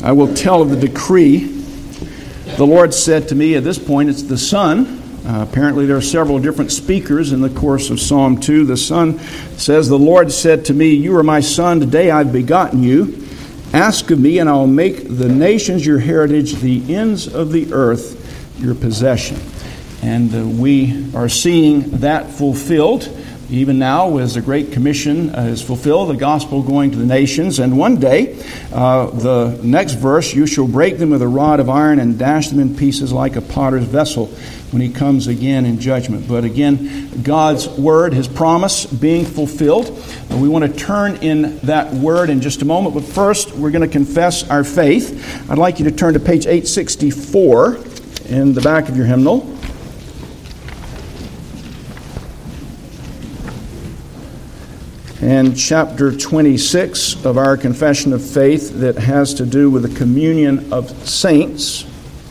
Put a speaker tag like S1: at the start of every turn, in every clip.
S1: I will tell of the decree. The Lord said to me, at this point it's the Son. Apparently there are several different speakers in the course of Psalm 2. The Son says, the Lord said to me, you are my Son, today I've begotten you. Ask of me, and I will make the nations your heritage, the ends of the earth your possession. And we are seeing that fulfilled. Even now, as the Great Commission is fulfilled, the gospel going to the nations. And one day, the next verse, you shall break them with a rod of iron and dash them in pieces like a potter's vessel when he comes again in judgment. But again, God's word, his promise being fulfilled. We want to turn in that word in just a moment. But first, we're going to confess our faith. I'd like you to turn to page 864 in the back of your hymnal. And chapter 26 of our confession of faith that has to do with the communion of saints.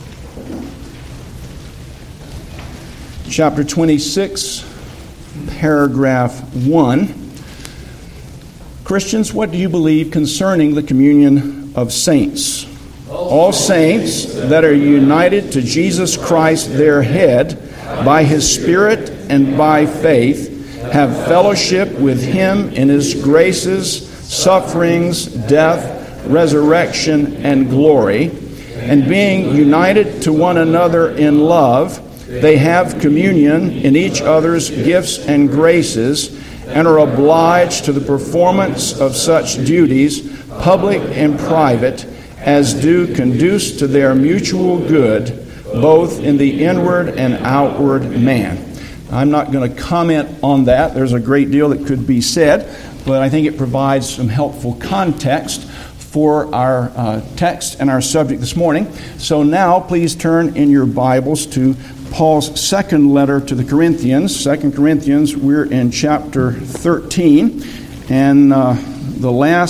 S1: Chapter 26, paragraph 1. Christians, what do you believe concerning the communion of saints? All saints that are united to Jesus Christ, their head, by his Spirit and by faith, have fellowship with him in his graces, sufferings, death, resurrection, and glory. And being united to one another in love, they have communion in each other's gifts and graces, and are obliged to the performance of such duties, public and private, as do conduce to their mutual good, both in the inward and outward man. I'm not going to comment on that. There's a great deal that could be said, but I think it provides some helpful context for our text and our subject this morning. So now, please turn in your Bibles to Paul's second letter to the Corinthians. 2 Corinthians, we're in chapter 13, and the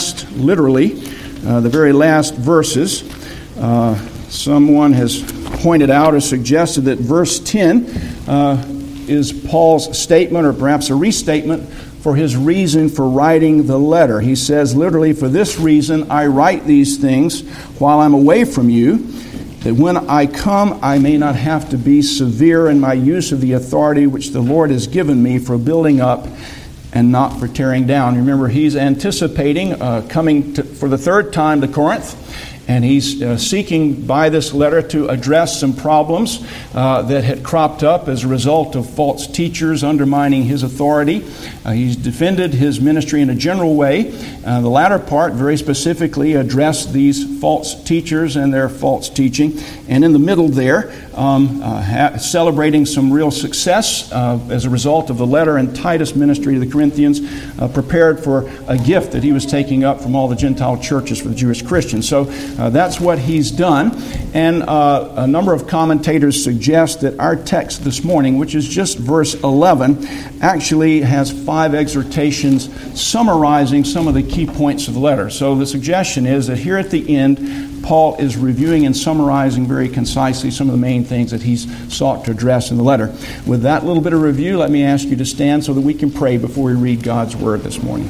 S1: very last verses. Someone has pointed out or suggested that verse 10 is Paul's statement, or perhaps a restatement, for his reason for writing the letter. He says, literally, for this reason I write these things while I'm away from you, that when I come I may not have to be severe in my use of the authority which the Lord has given me for building up and not for tearing down. Remember, he's anticipating coming for the third time to Corinth. And he's seeking by this letter to address some problems that had cropped up as a result of false teachers undermining his authority. He's defended his ministry in a general way. The latter part very specifically addressed these false teachers and their false teaching. And in the middle there, celebrating some real success as a result of the letter and Titus ministry to the Corinthians, prepared for a gift that he was taking up from all the Gentile churches for the Jewish Christians. So that's what he's done. And a number of commentators suggest that our text this morning, which is just verse 11, actually has 5 exhortations summarizing some of the key points of the letter. So the suggestion is that here at the end, Paul is reviewing and summarizing very concisely some of the main things that he's sought to address in the letter. With that little bit of review, let me ask you to stand so that we can pray before we read God's Word this morning.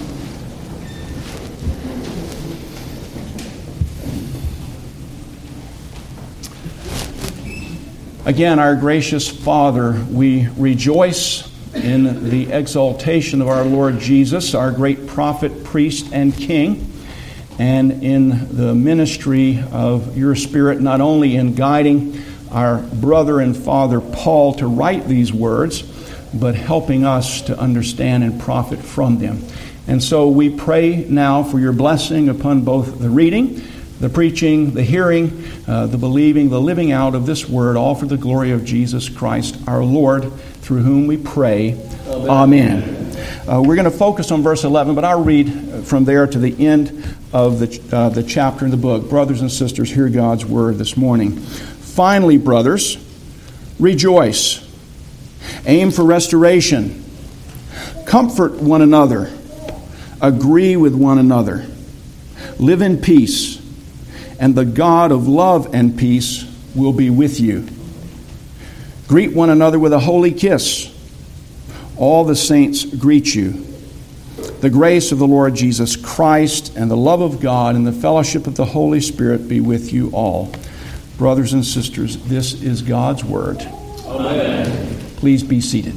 S1: Again, our gracious Father, we rejoice in the exaltation of our Lord Jesus, our great prophet, priest, and king, and in the ministry of your Spirit, not only in guiding our brother and father Paul to write these words, but helping us to understand and profit from them. And so we pray now for your blessing upon both the reading, the preaching, the hearing, the believing, the living out of this word, all for the glory of Jesus Christ our Lord, through whom we pray. Amen. We're going to focus on verse 11, but I'll read from there to the end of the chapter in the book. Brothers and sisters, hear God's word this morning. Finally, brothers, rejoice. Aim for restoration. Comfort one another. Agree with one another. Live in peace. And the God of love and peace will be with you. Greet one another with a holy kiss. All the saints greet you. The grace of the Lord Jesus Christ and the love of God and the fellowship of the Holy Spirit be with you all. Brothers and sisters, this is God's Word.
S2: Amen.
S1: Please be seated.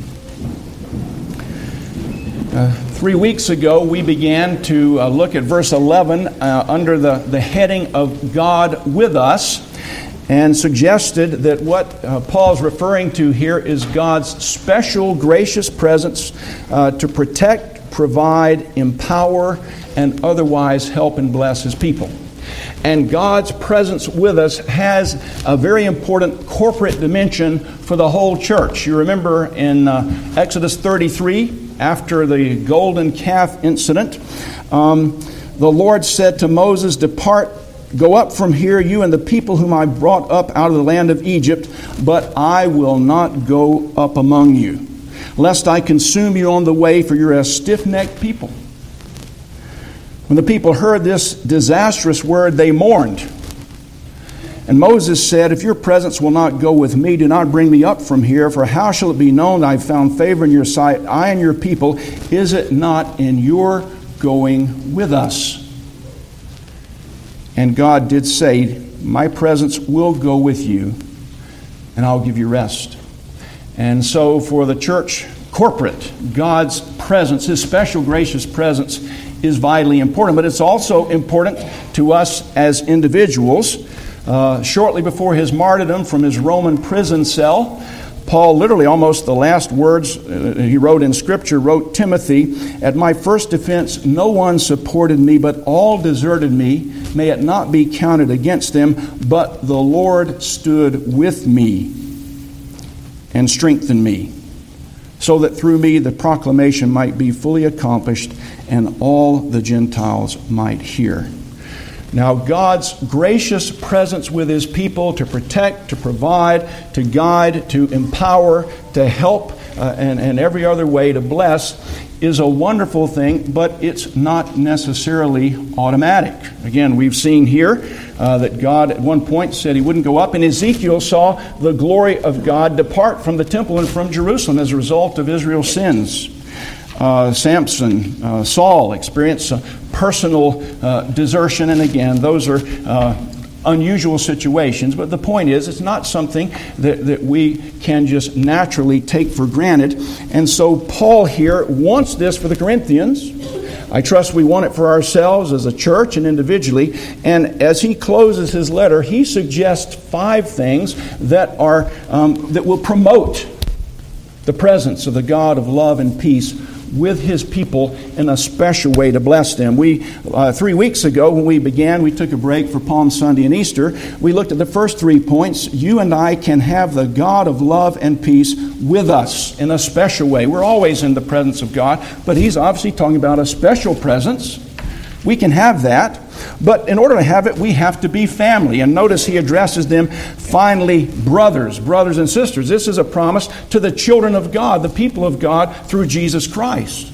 S1: 3 weeks ago, we began to look at verse 11 under the heading of God with us, and suggested that what Paul's referring to here is God's special gracious presence to protect, provide, empower, and otherwise help and bless His people. And God's presence with us has a very important corporate dimension for the whole church. You remember in Exodus 33, after the golden calf incident, the Lord said to Moses, "Depart, go up from here, you and the people whom I brought up out of the land of Egypt, but I will not go up among you, lest I consume you on the way, for you're a stiff-necked people." When the people heard this disastrous word, they mourned. And Moses said, "If your presence will not go with me, do not bring me up from here, for how shall it be known that I have found favor in your sight, I and your people? Is it not in your going with us?" And God did say, "My presence will go with you, and I'll give you rest." And so for the church corporate, God's presence, His special gracious presence, is vitally important. But it's also important to us as individuals. Shortly before his martyrdom from his Roman prison cell, Paul, literally almost the last words he wrote in Scripture, wrote Timothy, "At my first defense no one supported me, but all deserted me. May it not be counted against them, but the Lord stood with me and strengthened me, so that through me the proclamation might be fully accomplished and all the Gentiles might hear." Now, God's gracious presence with His people to protect, to provide, to guide, to empower, to help, and every other way to bless is a wonderful thing, but it's not necessarily automatic. Again, we've seen here that God at one point said He wouldn't go up, and Ezekiel saw the glory of God depart from the temple and from Jerusalem as a result of Israel's sins. Samson, Saul experienced personal desertion, and again, those are unusual situations, but the point is, it's not something that we can just naturally take for granted. And so Paul here wants this for the Corinthians. I trust we want it for ourselves as a church and individually. And as he closes his letter, he suggests 5 things that are that will promote the presence of the God of love and peace with His people in a special way to bless them. 3 weeks ago when we began, we took a break for Palm Sunday and Easter. We looked at the first 3 points. You and I can have the God of love and peace with us in a special way. We're always in the presence of God, but He's obviously talking about a special presence. We can have that, but in order to have it, we have to be family. And notice he addresses them finally, brothers and sisters. This is a promise to the children of God, the people of God, through Jesus Christ.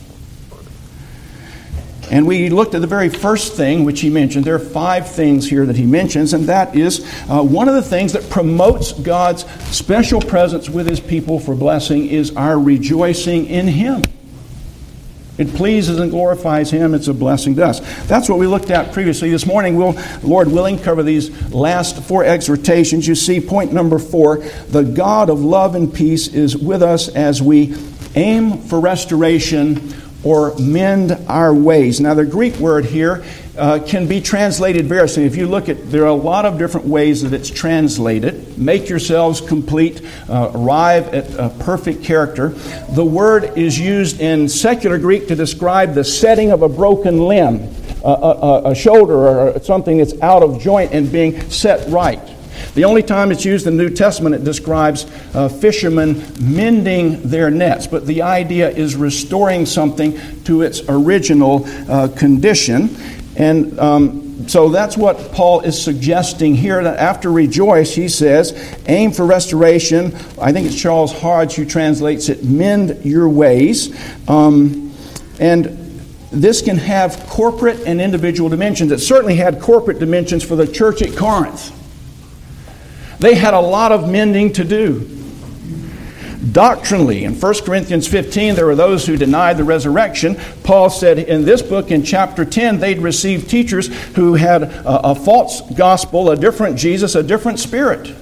S1: And we looked at the very first thing which he mentioned. There are 5 things here that he mentions, and that is one of the things that promotes God's special presence with His people for blessing is our rejoicing in Him. It pleases and glorifies Him. It's a blessing to us. That's what we looked at previously. This morning we'll, Lord willing, cover these last 4 exhortations. You see, point number 4, the God of love and peace is with us as we aim for restoration or mend our ways. Now, the Greek word here can be translated variously. If you look at, there are a lot of different ways that it's translated. Make yourselves complete, arrive at a perfect character. The word is used in secular Greek to describe the setting of a broken limb, a shoulder or something that's out of joint and being set right. The only time it's used in the New Testament, it describes fishermen mending their nets. But the idea is restoring something to its original condition. And so that's what Paul is suggesting here. That after rejoice, he says, aim for restoration. I think it's Charles Hodge who translates it, mend your ways. And this can have corporate and individual dimensions. It certainly had corporate dimensions for the church at Corinth. They had a lot of mending to do. Doctrinally, in 1 Corinthians 15, there were those who denied the resurrection. Paul said in this book, in chapter 10, they'd received teachers who had a false gospel, a different Jesus, a different spirit.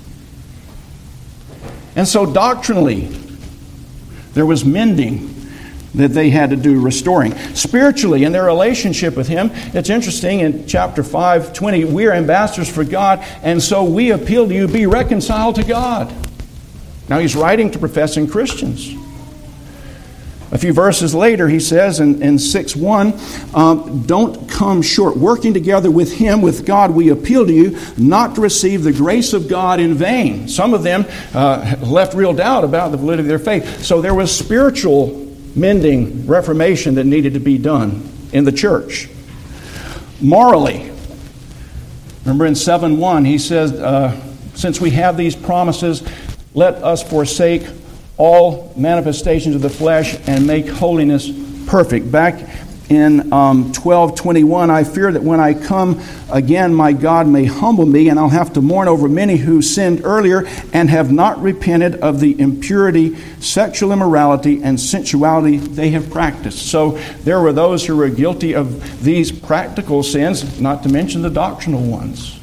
S1: And so doctrinally, there was mending that they had to do, restoring. Spiritually, in their relationship with Him, it's interesting, in chapter 5:20, we are ambassadors for God, and so we appeal to you, be reconciled to God. Now he's writing to professing Christians. A few verses later, he says in 6:1, don't come short. Working together with Him, with God, we appeal to you not to receive the grace of God in vain. Some of them left real doubt about the validity of their faith. So there was spiritual mending, reformation that needed to be done in the church. Morally, remember in 7:1, he says, since we have these promises, let us forsake all manifestations of the flesh and make holiness perfect. Back in 12:21, I fear that when I come again, my God may humble me, and I'll have to mourn over many who sinned earlier and have not repented of the impurity, sexual immorality, and sensuality they have practiced. So there were those who were guilty of these practical sins, not to mention the doctrinal ones.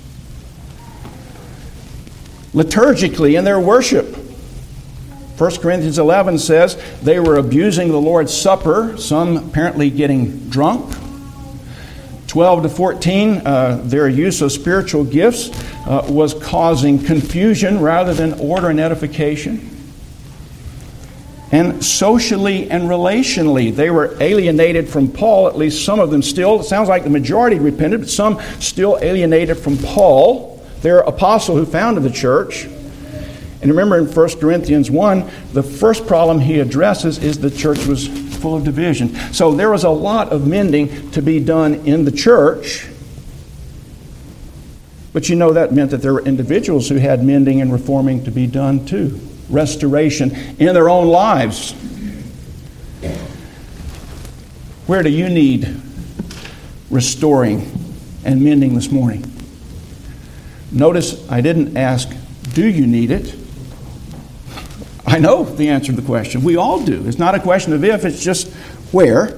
S1: Liturgically, in their worship, 1 Corinthians 11 says they were abusing the Lord's Supper, some apparently getting drunk. 12-14, their use of spiritual gifts was causing confusion rather than order and edification. And socially and relationally, they were alienated from Paul, at least some of them still. It sounds like the majority repented, but some still alienated from Paul, their apostle who founded the church. And remember in 1 Corinthians 1, the first problem he addresses is the church was full of division. So there was a lot of mending to be done in the church. But you know that meant that there were individuals who had mending and reforming to be done too. Restoration in their own lives. Where do you need restoring and mending this morning? Notice I didn't ask, do you need it? I know the answer to the question. We all do. It's not a question of if, it's just where.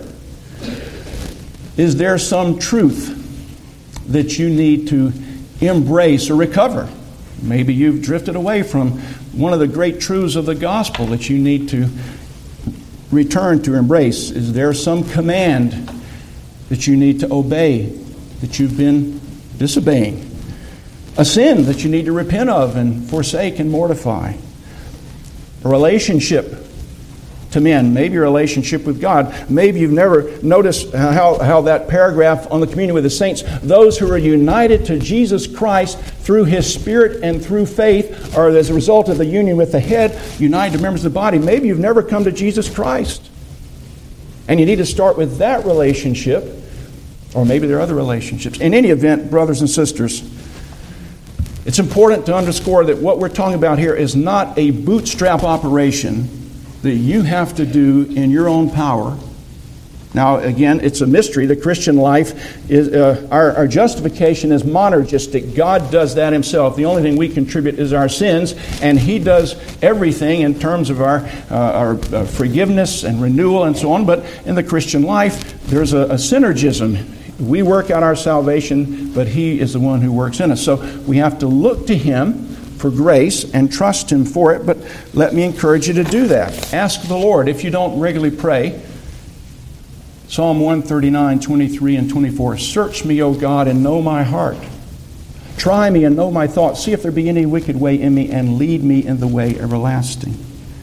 S1: Is there some truth that you need to embrace or recover? Maybe you've drifted away from one of the great truths of the gospel that you need to return to embrace. Is there some command that you need to obey that you've been disobeying? A sin that you need to repent of and forsake and mortify? A relationship to men, maybe a relationship with God. Maybe you've never noticed how that paragraph on the communion with the saints, those who are united to Jesus Christ through His Spirit and through faith, or as a result of the union with the head, united to members of the body. Maybe you've never come to Jesus Christ. And you need to start with that relationship, or maybe there are other relationships. In any event, brothers and sisters, it's important to underscore that what we're talking about here is not a bootstrap operation that you have to do in your own power. Now, again, it's a mystery. The Christian life is our justification is monergistic. God does that Himself. The only thing we contribute is our sins, and He does everything in terms of our forgiveness and renewal and so on. But in the Christian life, there's a synergism. We work out our salvation, but He is the one who works in us. So we have to look to Him for grace and trust Him for it. But let me encourage you to do that. Ask the Lord. If you don't regularly pray, Psalm 139, 23 and 24, search me, O God, and know my heart. Try me and know my thoughts. See if there be any wicked way in me, and lead me in the way everlasting.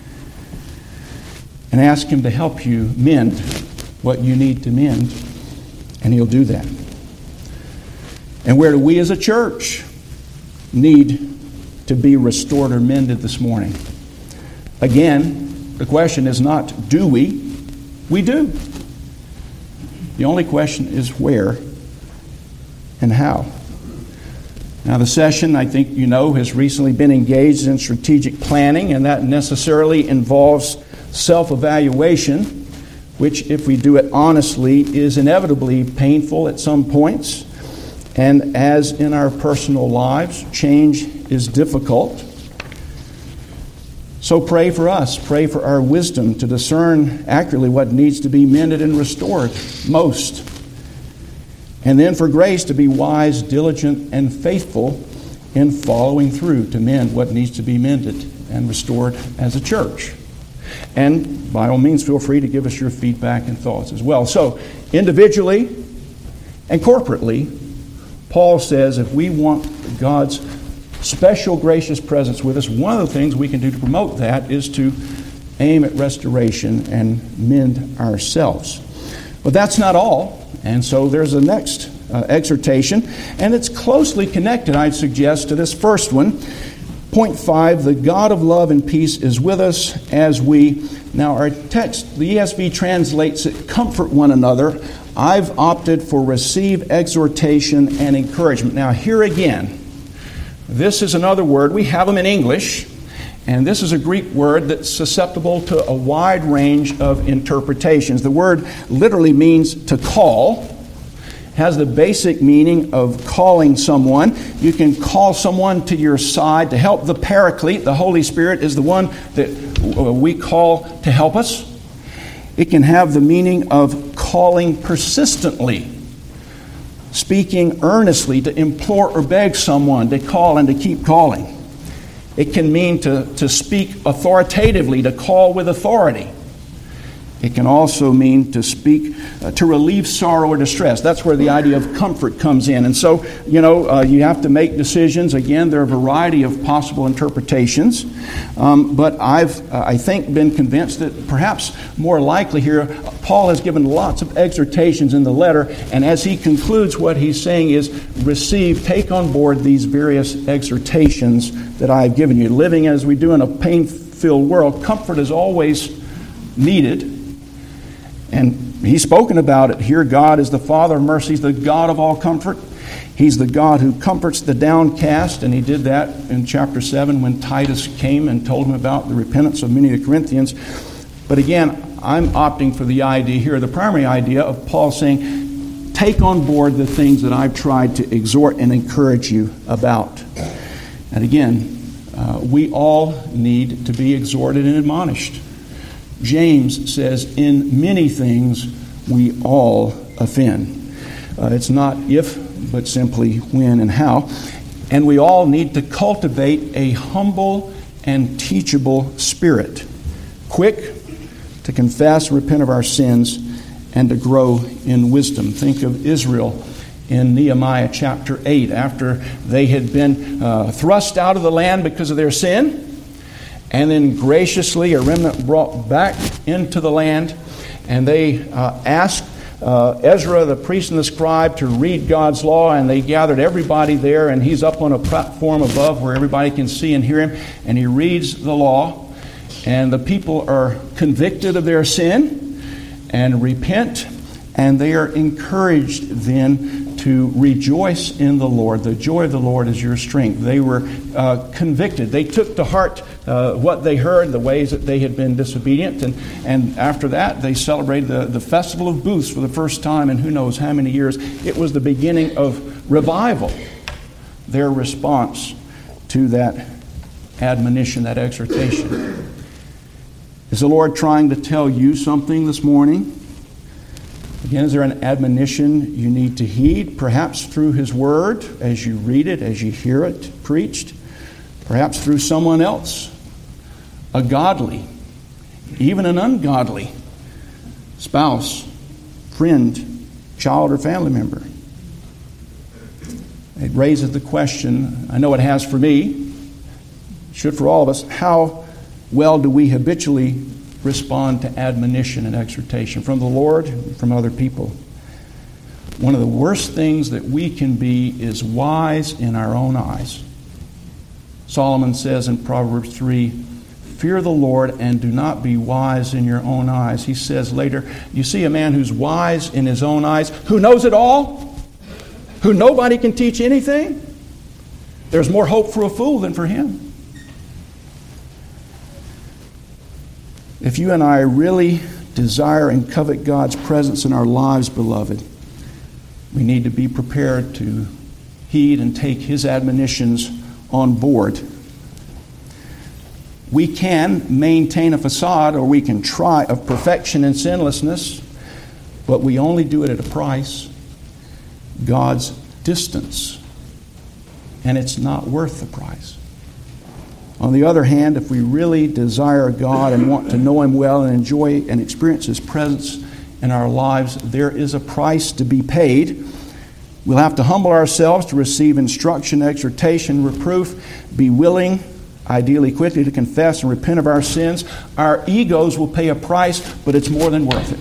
S1: And ask Him to help you mend what you need to mend. And He'll do that. And where do we as a church need to be restored or mended this morning? Again, the question is not do we? We do. The only question is where and how. Now the session, I think you know, has recently been engaged in strategic planning, and that necessarily involves self-evaluation, which, if we do it honestly, is inevitably painful at some points. And as in our personal lives, change is difficult. So pray for us. Pray for our wisdom to discern accurately what needs to be mended and restored most. And then for grace to be wise, diligent, and faithful in following through to mend what needs to be mended and restored as a church. And by all means, feel free to give us your feedback and thoughts as well. So, individually and corporately, Paul says if we want God's special gracious presence with us, one of the things we can do to promote that is to aim at restoration and mend ourselves. But that's not all. And so there's the next exhortation, and it's closely connected, I'd suggest, to this first one. Point 5, the God of love and peace is with us as we... Now our text, the ESV translates it, comfort one another. I've opted for receive exhortation and encouragement. Now here again, this is another word. We have them in English, and this is a Greek word that's susceptible to a wide range of interpretations. The word literally means to call. Has the basic meaning of calling someone. You can call someone to your side to help. The Paraclete, the Holy Spirit, is the one that we call to help us. It can have the meaning of calling persistently, speaking earnestly, to implore or beg someone to call and to keep calling. It can mean to speak authoritatively, to call with authority. It can also mean to speak, to relieve sorrow or distress. That's where the idea of comfort comes in. And so, you have to make decisions. Again, there are a variety of possible interpretations. But I think, been convinced that perhaps more likely here, Paul has given lots of exhortations in the letter. And as he concludes, what he's saying is, take on board these various exhortations that I've given you. Living as we do in a pain-filled world, comfort is always needed. And he's spoken about it here. God is the Father of mercies, the God of all comfort. He's the God who comforts the downcast, and he did that in chapter 7 when Titus came and told him about the repentance of many of the Corinthians. But again, I'm opting for the idea here, the primary idea of Paul saying, take on board the things that I've tried to exhort and encourage you about. And again, we all need to be exhorted and admonished. James says, in many things we all offend. It's not if, but simply when and how. And we all need to cultivate a humble and teachable spirit, quick to confess and repent of our sins and to grow in wisdom. Think of Israel in Nehemiah chapter 8, after they had been thrust out of the land because of their sin, and then graciously a remnant brought back into the land, and they asked Ezra, the priest and the scribe, to read God's law, and they gathered everybody there, and he's up on a platform above where everybody can see and hear him, and he reads the law, and the people are convicted of their sin and repent, and they are encouraged then to rejoice in the Lord. The joy of the Lord is your strength. They were convicted. They took to heart what they heard, the ways that they had been disobedient. And after that, they celebrated the Festival of Booths for the first time in who knows how many years. It was the beginning of revival, their response to that admonition, that exhortation. Is the Lord trying to tell you something this morning? Again, is there an admonition you need to heed, perhaps through His Word, as you read it, as you hear it preached, perhaps through someone else, a godly, even an ungodly spouse, friend, child, or family member? It raises the question, I know it has for me, should for all of us, how well do we habitually respond to admonition and exhortation from the Lord and from other people? One of the worst things that we can be is wise in our own eyes. Solomon says in Proverbs 3, fear the Lord and do not be wise in your own eyes. He says later, you see a man who's wise in his own eyes, who knows it all, who nobody can teach anything. There's more hope for a fool than for him. If you and I really desire and covet God's presence in our lives, beloved, we need to be prepared to heed and take His admonitions on board. We can maintain a facade, or we can try, of perfection and sinlessness, but we only do it at a price: God's distance. And it's not worth the price. On the other hand, if we really desire God and want to know Him well and enjoy and experience His presence in our lives, there is a price to be paid. We'll have to humble ourselves to receive instruction, exhortation, reproof, be willing, ideally quickly, to confess and repent of our sins. Our egos will pay a price, but it's more than worth it.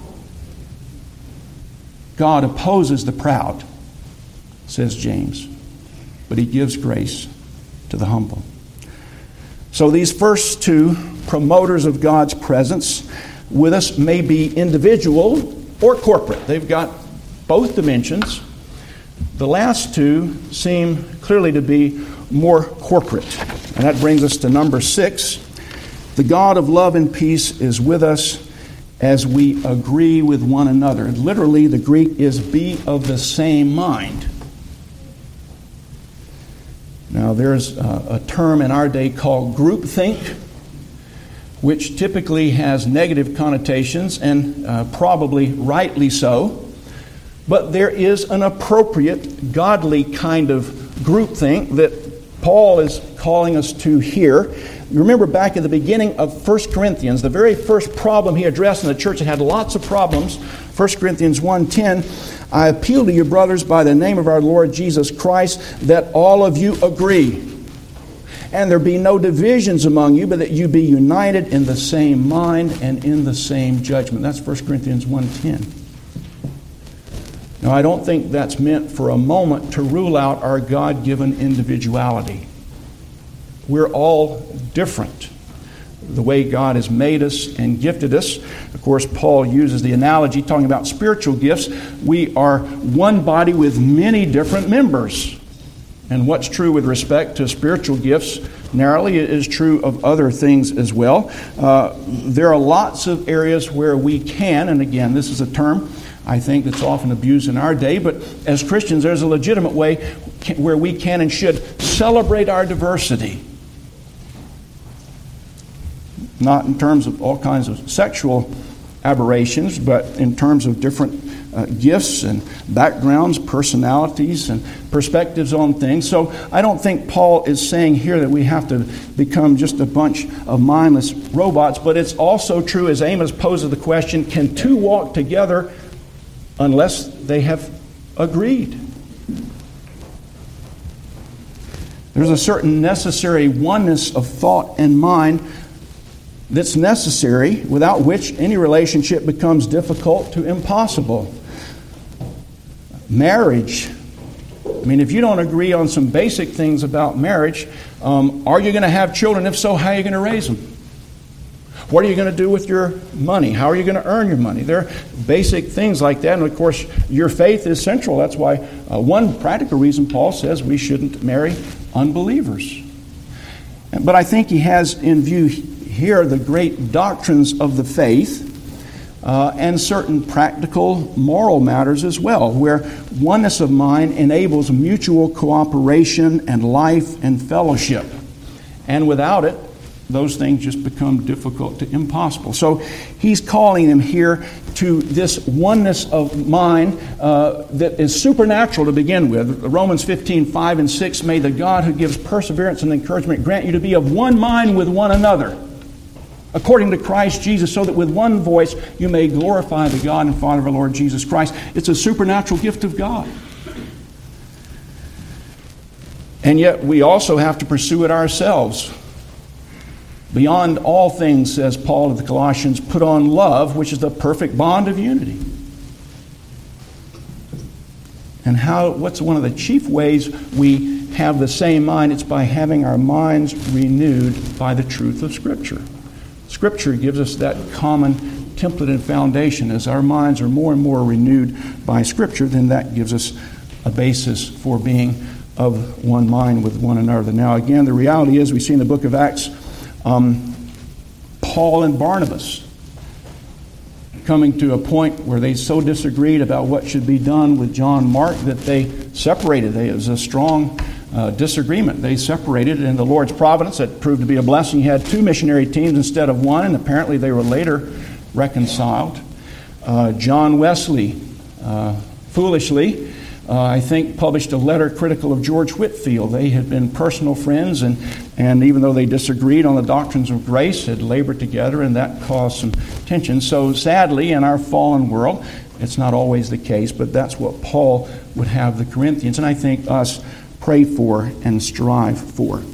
S1: God opposes the proud, says James, but He gives grace to the humble. So these first two promoters of God's presence with us may be individual or corporate. They've got both dimensions. The last two seem clearly to be more corporate. And that brings us to number 6. The God of love and peace is with us as we agree with one another. Literally, the Greek is be of the same mind. Now, there's a term in our day called groupthink, which typically has negative connotations, and probably rightly so. But there is an appropriate, godly kind of groupthink that Paul is calling us to here. You remember back at the beginning of 1 Corinthians, the very first problem he addressed in the church that had lots of problems, 1 Corinthians 1:10, I appeal to you, brothers, by the name of our Lord Jesus Christ, that all of you agree. And there be no divisions among you, but that you be united in the same mind and in the same judgment. That's 1 Corinthians 1:10. Now, I don't think that's meant for a moment to rule out our God-given individuality. We're all different, the way God has made us and gifted us. Of course, Paul uses the analogy talking about spiritual gifts. We are one body with many different members. And what's true with respect to spiritual gifts narrowly is true of other things as well. There are lots of areas where we can, and again, this is a term I think that's often abused in our day, but as Christians, there's a legitimate way where we can and should celebrate our diversity. Not in terms of all kinds of sexual aberrations, but in terms of different gifts and backgrounds, personalities, and perspectives on things. So I don't think Paul is saying here that we have to become just a bunch of mindless robots, but it's also true, as Amos poses the question, can two walk together unless they have agreed? There's a certain necessary oneness of thought and mind that's necessary, without which any relationship becomes difficult to impossible. Marriage. I mean, if you don't agree on some basic things about marriage, are you going to have children? If so, how are you going to raise them? What are you going to do with your money? How are you going to earn your money? There are basic things like that. And of course, your faith is central. That's why one practical reason Paul says we shouldn't marry unbelievers. But I think he has in view here the great doctrines of the faith and certain practical moral matters as well, where oneness of mind enables mutual cooperation and life and fellowship. And without it, those things just become difficult to impossible. So he's calling them here to this oneness of mind that is supernatural to begin with. Romans 15:5 and 6, may the God who gives perseverance and encouragement grant you to be of one mind with one another, according to Christ Jesus, so that with one voice you may glorify the God and Father of our Lord Jesus Christ. It's a supernatural gift of God. And yet we also have to pursue it ourselves. Beyond all things, says Paul to the Colossians, put on love, which is the perfect bond of unity. And what's one of the chief ways we have the same mind? It's by having our minds renewed by the truth of Scripture. Scripture gives us that common template and foundation. As our minds are more and more renewed by Scripture, then that gives us a basis for being of one mind with one another. Now, again, the reality is, we see in the book of Acts, Paul and Barnabas coming to a point where they so disagreed about what should be done with John Mark that they separated. There was a strong disagreement. They separated, and in the Lord's providence, that proved to be a blessing. He had 2 missionary teams instead of 1, and apparently they were later reconciled. John Wesley, foolishly, I think, published a letter critical of George Whitefield. They had been personal friends, and even though they disagreed on the doctrines of grace, had labored together, and that caused some tension. So sadly, in our fallen world, it's not always the case, but that's what Paul would have the Corinthians, and I think us, pray for and strive for.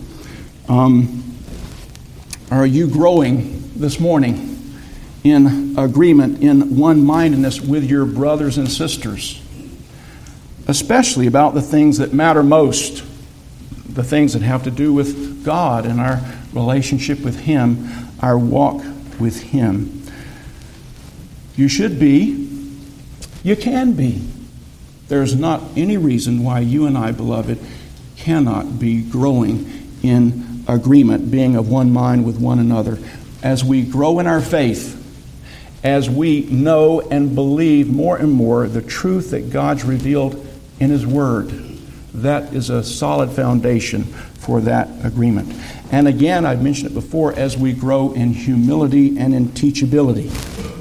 S1: Are you growing this morning in agreement, in one-mindedness with your brothers and sisters, especially about the things that matter most, the things that have to do with God and our relationship with Him, our walk with Him? You should be. You can be. There's not any reason why you and I, beloved, cannot be growing in agreement, being of one mind with one another. As we grow in our faith, as we know and believe more and more the truth that God's revealed in His Word, that is a solid foundation for that agreement. And again, I've mentioned it before, as we grow in humility and in teachability,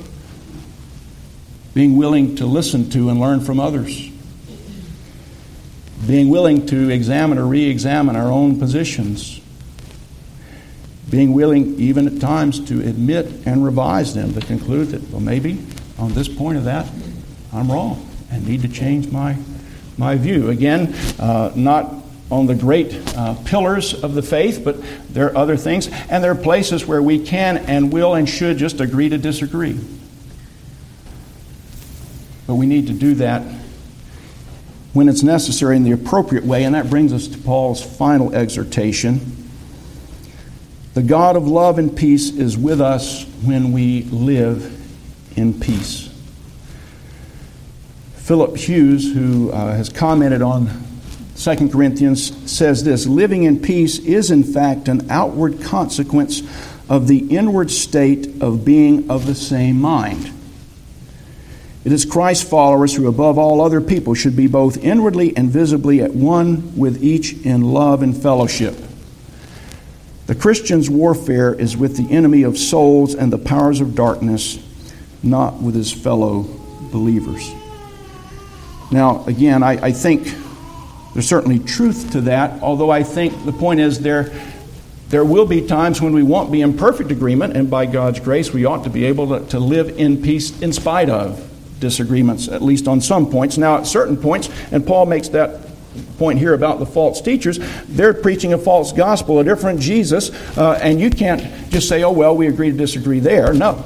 S1: being willing to listen to and learn from others, being willing to examine or re-examine our own positions, being willing even at times to admit and revise them, to conclude that, well, maybe on this point of that, I'm wrong and need to change my view. Again, not on the great pillars of the faith, but there are other things, and there are places where we can and will and should just agree to disagree. But we need to do that when it's necessary in the appropriate way, and that brings us to Paul's final exhortation. The God of love and peace is with us when we live in peace. Philip Hughes, who has commented on 2 Corinthians, says this: living in peace is in fact an outward consequence of the inward state of being of the same mind. It is Christ's followers who, above all other people, should be both inwardly and visibly at one with each in love and fellowship. The Christian's warfare is with the enemy of souls and the powers of darkness, not with his fellow believers. Now, again, I think there's certainly truth to that, although I think the point is there will be times when we won't be in perfect agreement, and by God's grace we ought to be able to live in peace in spite of disagreements, at least on some points. Now, at certain points, and Paul makes that point here about the false teachers, they're preaching a false gospel, a different Jesus, and you can't just say, oh, well, we agree to disagree there. No.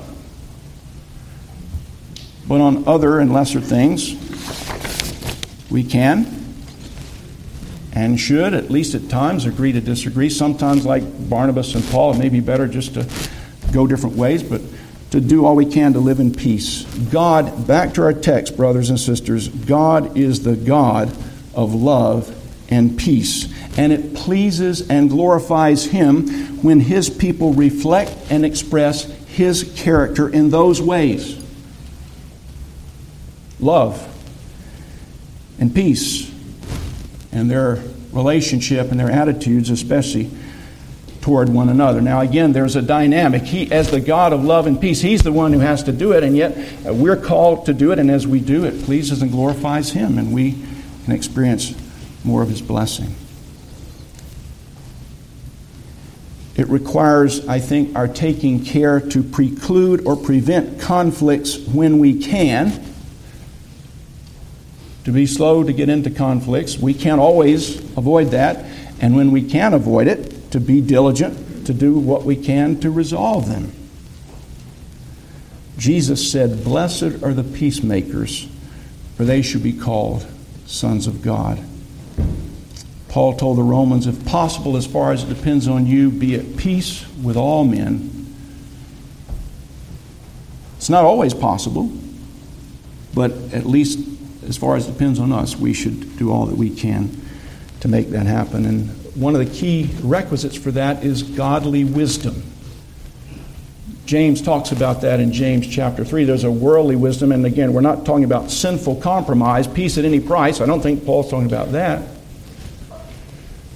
S1: But on other and lesser things, we can and should, at least at times, agree to disagree. Sometimes, like Barnabas and Paul, it may be better just to go different ways, but to do all we can to live in peace. God, back to our text, brothers and sisters, God is the God of love and peace. And it pleases and glorifies Him when His people reflect and express His character in those ways. Love and peace, and their relationship and their attitudes, especially toward one another. Now, again, there's a dynamic. He, as the God of love and peace, He's the one who has to do it, and yet we're called to do it, and as we do, it pleases and glorifies Him, and we can experience more of His blessing. It requires, I think, our taking care to preclude or prevent conflicts when we can, to be slow to get into conflicts. We can't always avoid that, and when we can avoid it, to be diligent to do what we can to resolve them. Jesus said, "Blessed are the peacemakers, for they should be called sons of God." Paul told the Romans, if possible, as far as it depends on you, be at peace with all men. It's not always possible, but at least as far as it depends on us, we should do all that we can to make that happen. And one of the key requisites for that is godly wisdom. James talks about that in James chapter 3. There's a worldly wisdom, and again, we're not talking about sinful compromise, peace at any price. I don't think Paul's talking about that.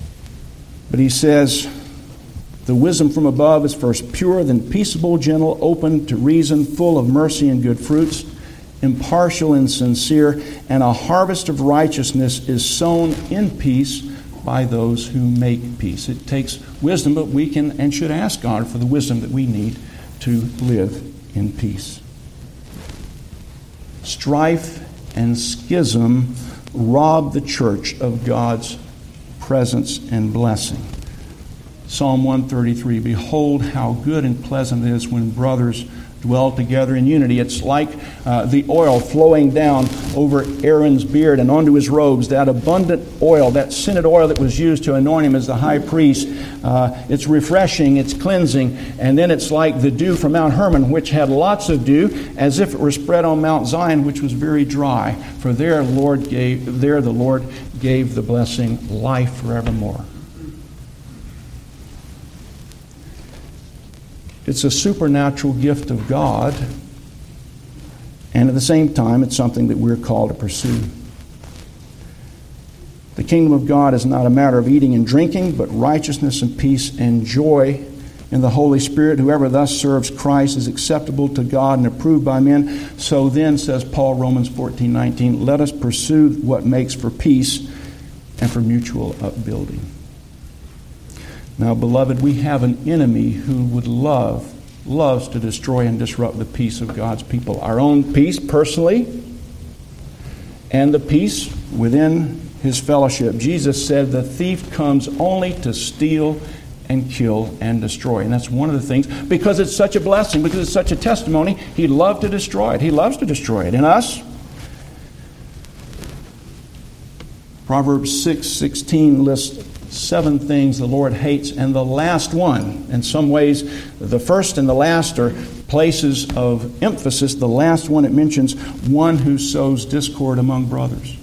S1: But he says, the wisdom from above is first pure, then peaceable, gentle, open to reason, full of mercy and good fruits, impartial and sincere, and a harvest of righteousness is sown in peace by those who make peace. It takes wisdom, but we can and should ask God for the wisdom that we need to live in peace. Strife and schism rob the church of God's presence and blessing. Psalm 133, behold how good and pleasant it is when brothers dwell together in unity. It's like the oil flowing down over Aaron's beard and onto his robes, that abundant oil, that scented oil that was used to anoint him as the high priest. It's refreshing, it's cleansing, and then it's like the dew from Mount Hermon, which had lots of dew, as if it were spread on Mount Zion, which was very dry. For there the Lord gave the blessing, life forevermore. It's a supernatural gift of God, and at the same time, it's something that we're called to pursue. The kingdom of God is not a matter of eating and drinking, but righteousness and peace and joy in the Holy Spirit. Whoever thus serves Christ is acceptable to God and approved by men. So then, says Paul, Romans 14:19, let us pursue what makes for peace and for mutual upbuilding. Now, beloved, we have an enemy who would loves to destroy and disrupt the peace of God's people. Our own peace personally and the peace within his fellowship. Jesus said the thief comes only to steal and kill and destroy. And that's one of the things, because it's such a blessing, because it's such a testimony, he'd love to destroy it. He loves to destroy it. In us, Proverbs 6:16 lists 7 things the Lord hates, and the last one, in some ways, the first and the last are places of emphasis. The last one, it mentions one who sows discord among brothers.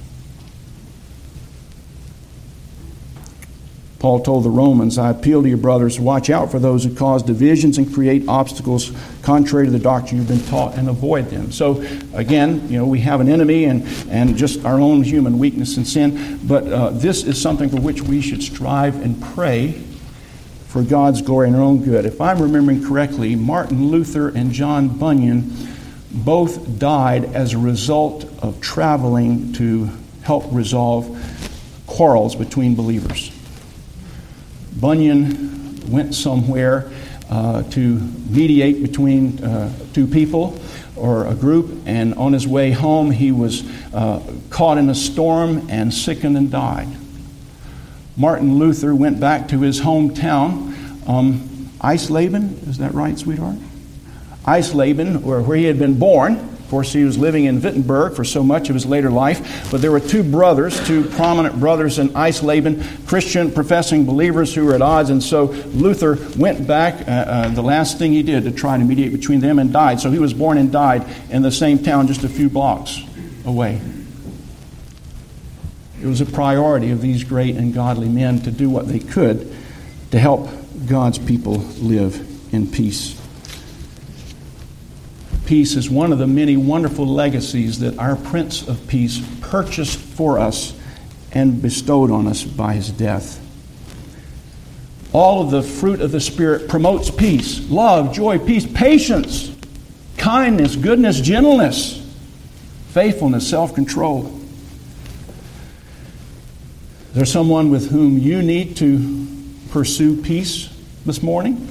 S1: Paul told the Romans, I appeal to you, brothers, watch out for those who cause divisions and create obstacles contrary to the doctrine you've been taught, and avoid them. So, again, we have an enemy and just our own human weakness and sin, but this is something for which we should strive and pray for God's glory and our own good. If I'm remembering correctly, Martin Luther and John Bunyan both died as a result of traveling to help resolve quarrels between believers. Bunyan went somewhere to mediate between two people or a group, and on his way home he was caught in a storm and sickened and died. Martin Luther went back to his hometown, Eisleben, is that right, sweetheart? Eisleben, where he had been born. Of course, he was living in Wittenberg for so much of his later life. But there were two prominent brothers in Eisleben, Christian professing believers who were at odds. And so Luther went back, the last thing he did, to try to mediate between them, and died. So he was born and died in the same town just a few blocks away. It was a priority of these great and godly men to do what they could to help God's people live in peace. Peace is one of the many wonderful legacies that our Prince of Peace purchased for us and bestowed on us by his death. All of the fruit of the Spirit promotes peace, love, joy, peace, patience, kindness, goodness, gentleness, faithfulness, self-control. Is there someone with whom you need to pursue peace this morning?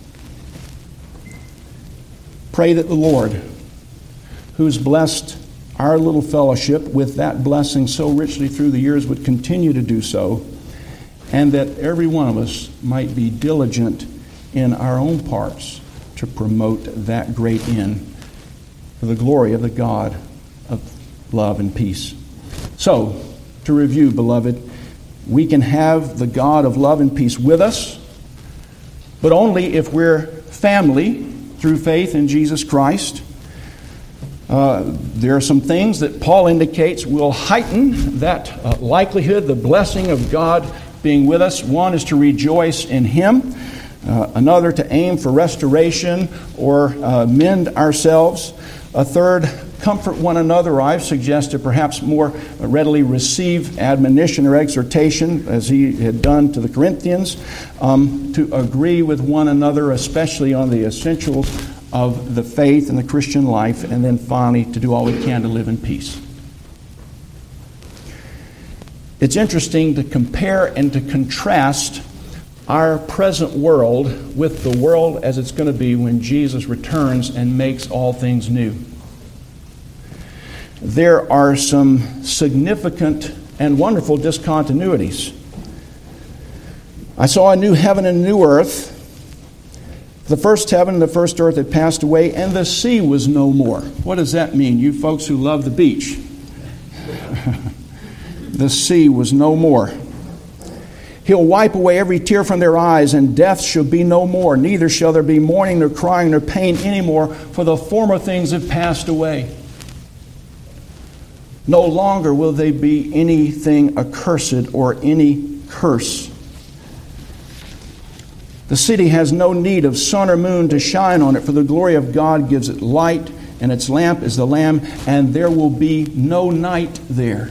S1: Pray that the Lord, who's blessed our little fellowship with that blessing so richly through the years, would continue to do so, and that every one of us might be diligent in our own parts to promote that great end for the glory of the God of love and peace. So, to review, beloved, we can have the God of love and peace with us, but only if we're family through faith in Jesus Christ. There are some things that Paul indicates will heighten that likelihood, the blessing of God being with us. One is to rejoice in Him. Another, to aim for restoration or mend ourselves. A third, comfort one another. I've suggested perhaps more readily receive admonition or exhortation, as he had done to the Corinthians, to agree with one another, especially on the essentials of the faith and the Christian life, and then finally to do all we can to live in peace. It's interesting to compare and to contrast our present world with the world as it's going to be when Jesus returns and makes all things new. There are some significant and wonderful discontinuities. I saw a new heaven and a new earth. The first heaven and the first earth had passed away, and the sea was no more. What does that mean, you folks who love the beach? The sea was no more. He'll wipe away every tear from their eyes, and death shall be no more. Neither shall there be mourning, nor crying, nor pain anymore, for the former things have passed away. No longer will there be anything accursed or any curse. The city has no need of sun or moon to shine on it, for the glory of God gives it light, and its lamp is the Lamb, and there will be no night there.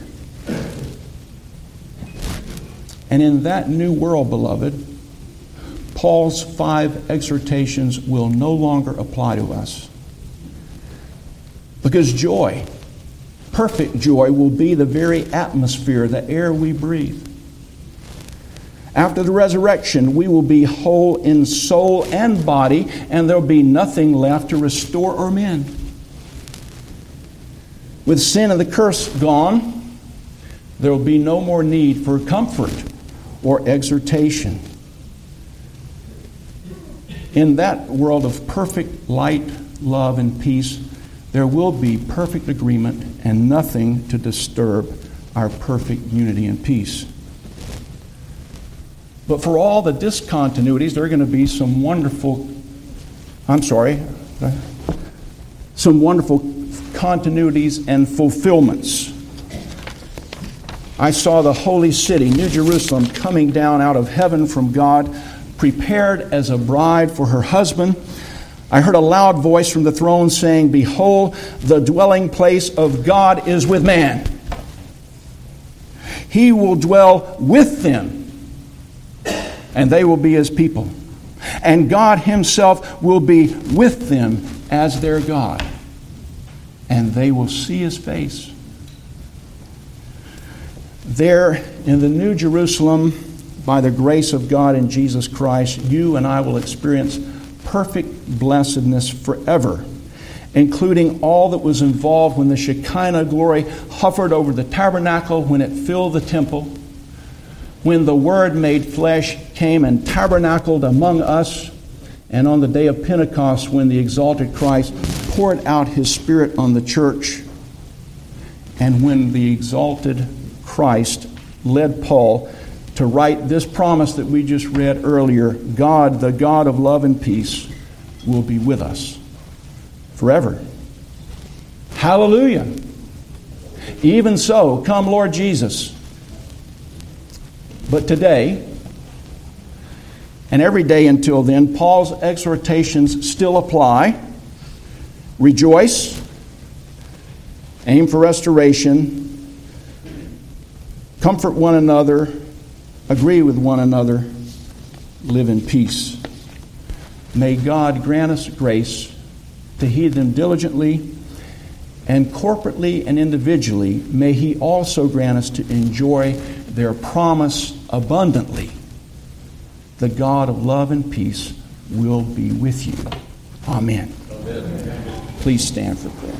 S1: And in that new world, beloved, Paul's 5 exhortations will no longer apply to us. Because joy, perfect joy, will be the very atmosphere, the air we breathe. After the resurrection, we will be whole in soul and body, and there will be nothing left to restore or mend. With sin and the curse gone, there will be no more need for comfort or exhortation. In that world of perfect light, love, and peace, there will be perfect agreement and nothing to disturb our perfect unity and peace. But for all the discontinuities, there are going to be some wonderful continuities and fulfillments. I saw the holy city, New Jerusalem, coming down out of heaven from God, prepared as a bride for her husband. I heard a loud voice from the throne saying, "Behold, the dwelling place of God is with man. He will dwell with them, and they will be his people. And God himself will be with them as their God, and they will see his face." There in the New Jerusalem, by the grace of God in Jesus Christ, you and I will experience perfect blessedness forever, including all that was involved when the Shekinah glory hovered over the tabernacle, when it filled the temple, when the Word made flesh came and tabernacled among us, and on the day of Pentecost, when the exalted Christ poured out his Spirit on the church, and when the exalted Christ led Paul to write this promise that we just read earlier: God, the God of love and peace, will be with us forever. Hallelujah! Even so, come Lord Jesus. But today, and every day until then, Paul's exhortations still apply. Rejoice, aim for restoration, comfort one another, agree with one another, live in peace. May God grant us grace to heed them diligently, and corporately and individually, may He also grant us to enjoy their promise abundantly. The God of love and peace will be with you. Amen. Amen. Please stand for prayer.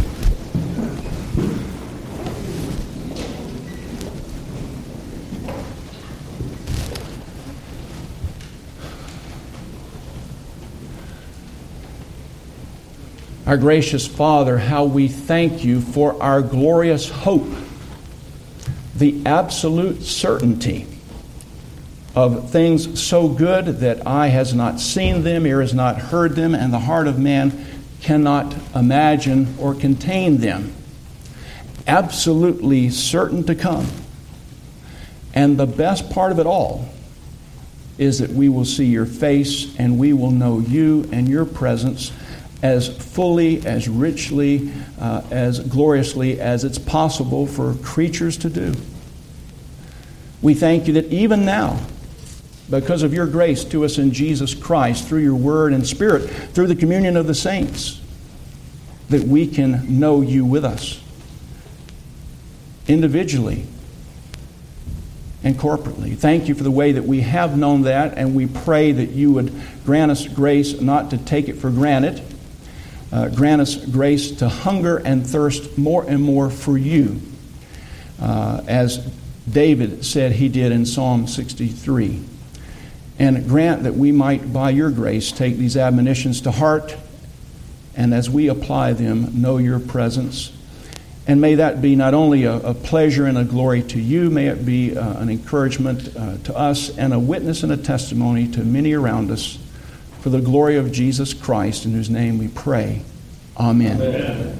S1: Our gracious Father, how we thank you for our glorious hope, the absolute certainty of things so good that eye has not seen them, ear has not heard them, and the heart of man cannot imagine or contain them. Absolutely certain to come. And the best part of it all is that we will see your face and we will know you and your presence as fully, as richly, as gloriously as it's possible for creatures to do. We thank you that even now, because of your grace to us in Jesus Christ, through your word and spirit, through the communion of the saints, that we can know you with us, individually and corporately. Thank you for the way that we have known that, and we pray that you would grant us grace not to take it for granted. Grant us grace to hunger and thirst more and more for you, as David said he did in Psalm 63. And grant that we might, by your grace, take these admonitions to heart, and as we apply them, know your presence. And may that be not only a pleasure and a glory to you, may it be an encouragement to us and a witness and a testimony to many around us, for the glory of Jesus Christ, in whose name we pray. Amen. Amen.